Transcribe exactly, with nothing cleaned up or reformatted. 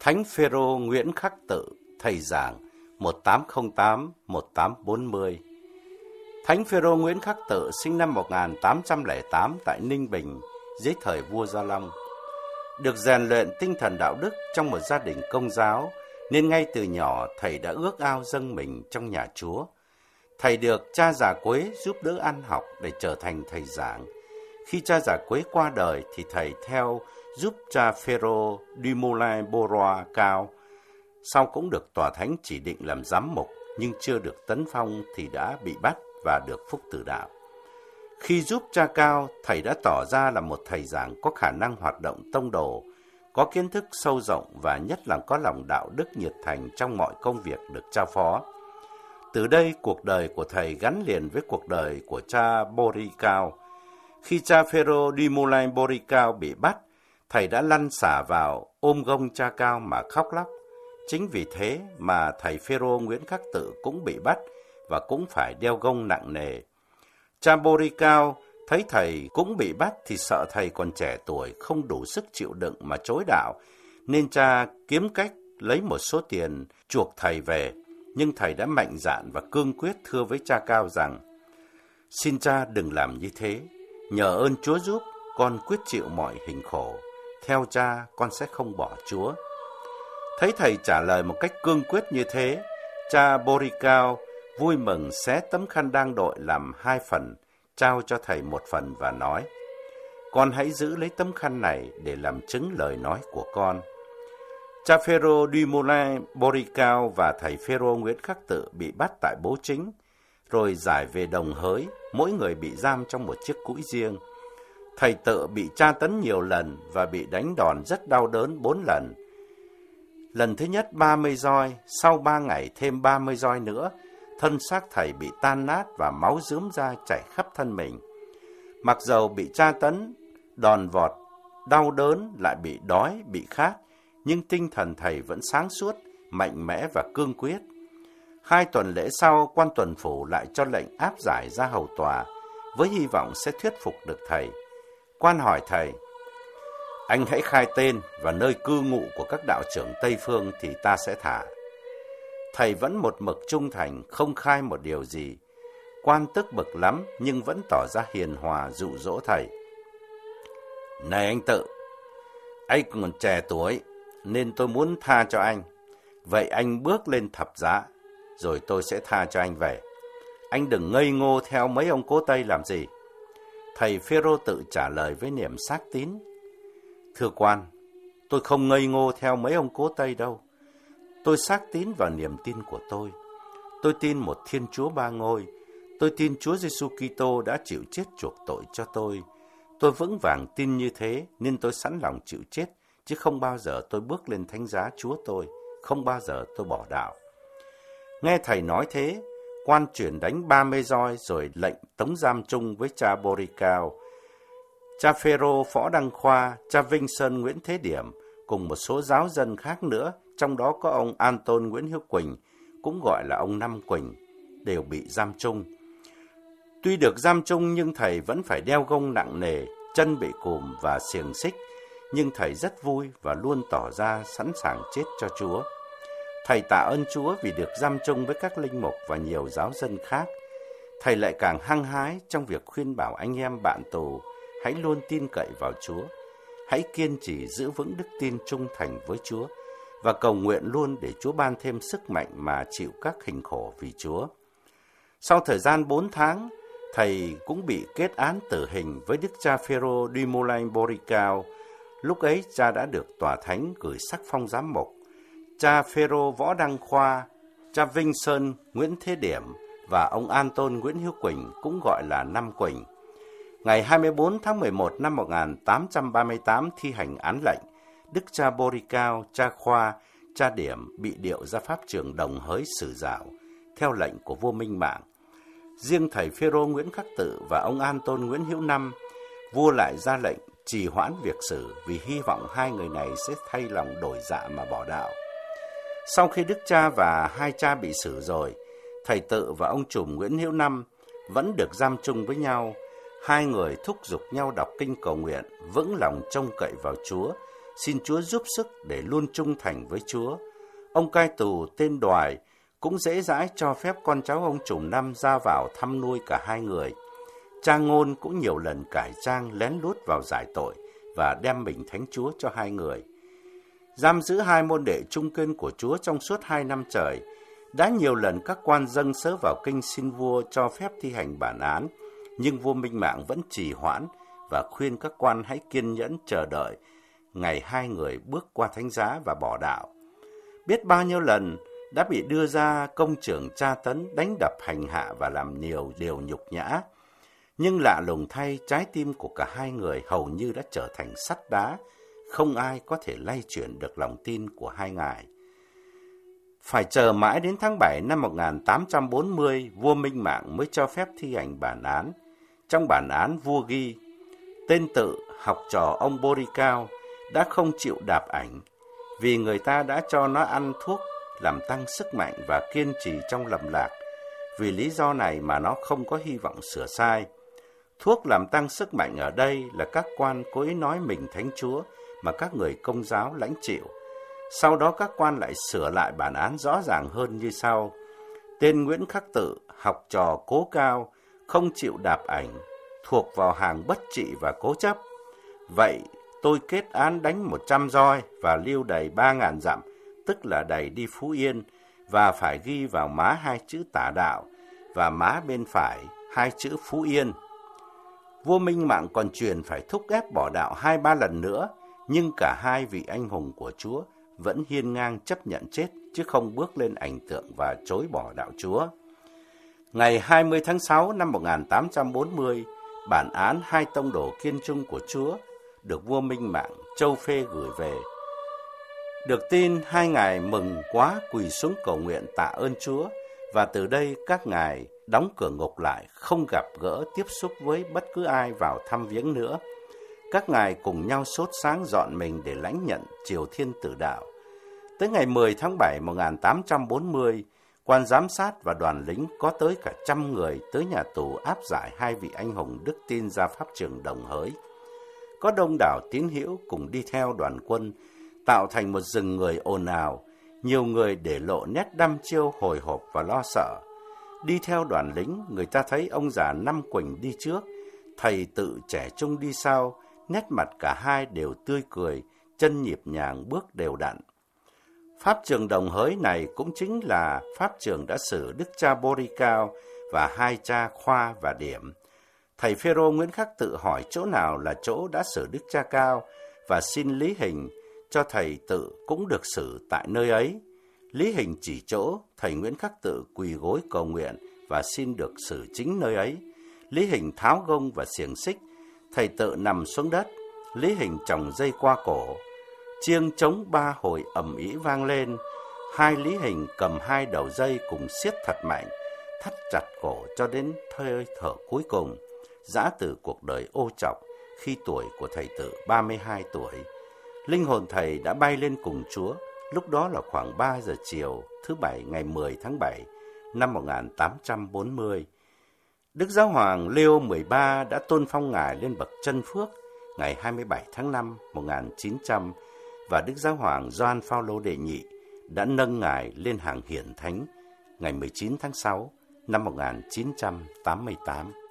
Thánh Phêrô Nguyễn Khắc Tự, thầy giảng một nghìn tám trăm lẻ tám đến một nghìn tám trăm bốn mươi. Thánh Phêrô Nguyễn Khắc Tự sinh năm một nghìn tám trăm lẻ tám tại Ninh Bình dưới thời vua Gia Long. Được rèn luyện tinh thần đạo đức trong một gia đình Công giáo, nên ngay từ nhỏ thầy đã ước ao dâng mình trong nhà Chúa. Thầy được cha già Quế giúp đỡ ăn học để trở thành thầy giảng. Khi cha già Quế qua đời thì thầy theo giúp cha Phêrô du Moulin-Beauroi Cao. Sau cũng được tòa thánh chỉ định làm giám mục, nhưng chưa được tấn phong thì đã bị bắt và được phúc tử đạo. Khi giúp cha Cao, thầy đã tỏ ra là một thầy giảng có khả năng hoạt động tông đồ, có kiến thức sâu rộng và nhất là có lòng đạo đức nhiệt thành trong mọi công việc được giao phó. Từ đây, cuộc đời của thầy gắn liền với cuộc đời của cha Bori Cao. Khi cha Phêrô du Moulin-Beauroi Cao bị bắt, thầy đã lăn xả vào ôm gông cha Cao mà khóc lóc. Chính vì thế mà thầy Phêrô Nguyễn Khắc Tự cũng bị bắt và cũng phải đeo gông nặng nề. Cha Bori Cao thấy thầy cũng bị bắt thì sợ thầy còn trẻ tuổi không đủ sức chịu đựng mà chối đạo, nên cha kiếm cách lấy một số tiền chuộc thầy về. Nhưng thầy đã mạnh dạn và cương quyết thưa với cha Cao rằng: "Xin cha đừng làm như thế, nhờ ơn Chúa giúp, con quyết chịu mọi hình khổ. Theo cha, con sẽ không bỏ Chúa." Thấy thầy trả lời một cách cương quyết như thế, cha Bori Cao vui mừng xé tấm khăn đang đội làm hai phần, trao cho thầy một phần và nói: "Con hãy giữ lấy tấm khăn này để làm chứng lời nói của con." Cha Phêrô du Moulin-Beauroi Cao và thầy Phêrô Nguyễn Khắc Tự bị bắt tại Bố Chính, rồi giải về Đồng Hới, mỗi người bị giam trong một chiếc cũi riêng. Thầy Tự bị tra tấn nhiều lần và bị đánh đòn rất đau đớn bốn lần. Lần thứ nhất ba mươi roi, sau ba ngày thêm ba mươi roi nữa, thân xác thầy bị tan nát và máu rướm ra chảy khắp thân mình. Mặc dầu bị tra tấn, đòn vọt, đau đớn, lại bị đói, bị khát, nhưng tinh thần thầy vẫn sáng suốt, mạnh mẽ và cương quyết. Hai tuần lễ sau, quan tuần phủ lại cho lệnh áp giải ra hầu tòa, với hy vọng sẽ thuyết phục được thầy. Quan hỏi thầy: "Anh hãy khai tên và nơi cư ngụ của các đạo trưởng Tây Phương thì ta sẽ thả." Thầy vẫn một mực trung thành, không khai một điều gì. Quan tức bực lắm nhưng vẫn tỏ ra hiền hòa dụ dỗ thầy: "Này anh Tự, anh còn trẻ tuổi nên tôi muốn tha cho anh. Vậy anh bước lên thập giá, rồi tôi sẽ tha cho anh về. Anh đừng ngây ngô theo mấy ông cố Tây làm gì." Thầy Phêrô Tự trả lời với niềm xác tín: "Thưa quan, tôi không ngây ngô theo mấy ông cố Tây đâu. Tôi xác tín vào niềm tin của tôi. Tôi tin một Thiên Chúa ba ngôi. Tôi tin Chúa Giêsu Kitô đã chịu chết chuộc tội cho tôi. Tôi vững vàng tin như thế nên tôi sẵn lòng chịu chết, chứ không bao giờ tôi bước lên thánh giá Chúa tôi, không bao giờ tôi bỏ đạo." Nghe thầy nói thế, quan chuyển đánh ba mươi roi rồi lệnh tống giam chung với cha Bori Cao. Cha Phêrô Phõ Đăng Khoa, cha Vinh Sơn Nguyễn Thế Điểm cùng một số giáo dân khác nữa, trong đó có ông Anton Nguyễn Hiếu Quỳnh, cũng gọi là ông Năm Quỳnh, đều bị giam chung. Tuy được giam chung nhưng thầy vẫn phải đeo gông nặng nề, chân bị cùm và xiềng xích, nhưng thầy rất vui và luôn tỏ ra sẵn sàng chết cho Chúa. Thầy tạ ơn Chúa vì được giam chung với các linh mục và nhiều giáo dân khác. Thầy lại càng hăng hái trong việc khuyên bảo anh em bạn tù hãy luôn tin cậy vào Chúa, hãy kiên trì giữ vững đức tin trung thành với Chúa và cầu nguyện luôn để Chúa ban thêm sức mạnh mà chịu các hình khổ vì Chúa. Sau thời gian bốn tháng, thầy cũng bị kết án tử hình với đức cha Phêrô du Moulin-Beauroi Cao. Lúc ấy cha đã được tòa thánh gửi sắc phong giám mục. Cha Phêrô Võ Đăng Khoa, cha Vinh Sơn Nguyễn Thế Điểm và ông Anton Nguyễn Hiếu Quỳnh, cũng gọi là Năm Quỳnh. Ngày hai mươi bốn tháng mười một năm một nghìn tám trăm ba mươi tám thi hành án lệnh, đức cha Bori Cao, cha Khoa, cha Điểm bị điệu ra pháp trường Đồng Hới xử dạo theo lệnh của vua Minh Mạng. Riêng thầy Phêrô Nguyễn Khắc Tự và ông Anton Nguyễn Hữu Năm, vua lại ra lệnh trì hoãn việc xử vì hy vọng hai người này sẽ thay lòng đổi dạ mà bỏ đạo. Sau khi đức cha và hai cha bị xử rồi, thầy Tự và ông trùm Nguyễn Hữu Năm vẫn được giam chung với nhau. Hai người thúc giục nhau đọc kinh cầu nguyện, vững lòng trông cậy vào Chúa xin Chúa giúp sức để luôn trung thành với Chúa. Ông cai tù tên Đoài cũng dễ dãi cho phép con cháu ông Trùm Năm ra vào thăm nuôi cả hai người. Cha Ngôn cũng nhiều lần cải trang lén lút vào giải tội và đem mình thánh Chúa cho hai người. Giam giữ hai môn đệ trung kiên của Chúa trong suốt hai năm trời, đã nhiều lần các quan dâng sớ vào kinh xin vua cho phép thi hành bản án, nhưng vua Minh Mạng vẫn trì hoãn và khuyên các quan hãy kiên nhẫn chờ đợi ngày hai người bước qua thánh giá và bỏ đạo. Biết bao nhiêu lần đã bị đưa ra công trường tra tấn, đánh đập, hành hạ và làm nhiều điều nhục nhã, nhưng lạ lùng thay, trái tim của cả hai người hầu như đã trở thành sắt đá, không ai có thể lay chuyển được lòng tin của hai ngài. Phải chờ mãi đến tháng bảy năm một nghìn tám trăm bốn mươi, vua Minh Mạng mới cho phép thi hành bản án. Trong bản án, vua ghi, tên Tự, học trò ông Boricao, đã không chịu đạp ảnh, vì người ta đã cho nó ăn thuốc làm tăng sức mạnh và kiên trì trong lầm lạc. Vì lý do này mà nó không có hy vọng sửa sai. Thuốc làm tăng sức mạnh ở đây là các quan cố ý nói mình thánh Chúa mà các người Công giáo lãnh chịu. Sau đó các quan lại sửa lại bản án rõ ràng hơn như sau. Tên Nguyễn Khắc Tự, học trò Cố Cao, không chịu đạp ảnh, thuộc vào hàng bất trị và cố chấp. Vậy tôi kết án đánh một trăm roi và lưu đày ba ngàn dặm, tức là đày đi Phú Yên, và phải ghi vào má hai chữ Tả Đạo và má bên phải hai chữ Phú Yên. Vua Minh Mạng còn truyền phải thúc ép bỏ đạo hai ba lần nữa, nhưng cả hai vị anh hùng của Chúa vẫn hiên ngang chấp nhận chết, chứ không bước lên ảnh tượng và chối bỏ đạo Chúa. Ngày hai mươi tháng sáu năm một nghìn tám trăm bốn mươi, bản án hai tông đồ kiên trung của Chúa được vua Minh Mạng Châu Phê gửi về. Được tin, hai ngài mừng quá, quỳ xuống cầu nguyện tạ ơn Chúa, và từ đây các ngài đóng cửa ngục lại, không gặp gỡ tiếp xúc với bất cứ ai vào thăm viếng nữa. Các ngài cùng nhau sốt sáng dọn mình để lãnh nhận triều thiên tử đạo. Tới ngày mười tháng bảy năm một nghìn tám trăm bốn mươi, quan giám sát và đoàn lính có tới cả trăm người tới nhà tù áp giải hai vị anh hùng đức tin ra pháp trường Đồng Hới. Có đông đảo tín hữu cùng đi theo đoàn quân, tạo thành một rừng người ồn ào, nhiều người để lộ nét đăm chiêu hồi hộp và lo sợ. Đi theo đoàn lính, người ta thấy ông già Năm Quỳnh đi trước, thầy Tự trẻ trung đi sau, nét mặt cả hai đều tươi cười, chân nhịp nhàng bước đều đặn. Pháp trường Đồng Hới này cũng chính là pháp trường đã xử đức cha Boricao và hai cha Khoa và Điểm. Thầy Phêrô Nguyễn Khắc Tự hỏi chỗ nào là chỗ đã xử đức cha Cao và xin Lý Hình cho thầy Tự cũng được xử tại nơi ấy. Lý Hình chỉ chỗ, thầy Nguyễn Khắc Tự quỳ gối cầu nguyện và xin được xử chính nơi ấy. Lý Hình tháo gông và xiềng xích, thầy Tự nằm xuống đất, Lý Hình chồng dây qua cổ. Chiêng trống ba hồi ầm ĩ vang lên, hai Lý Hình cầm hai đầu dây cùng siết thật mạnh, thắt chặt cổ cho đến hơi thở cuối cùng, giã từ cuộc đời ô trọc khi tuổi của thầy Tự ba mươi hai tuổi. Linh hồn thầy đã bay lên cùng Chúa, lúc đó là khoảng ba giờ chiều, thứ Bảy ngày mười tháng bảy năm một nghìn tám trăm bốn mươi. Đức Giáo hoàng Leo mười ba đã tôn phong ngài lên bậc chân phước ngày hai mươi bảy tháng năm một nghìn chín trăm, và Đức Giáo hoàng Gioan Phaolô đệ nhị đã nâng ngài lên hàng hiển thánh ngày mười chín tháng sáu năm một nghìn chín trăm tám mươi tám.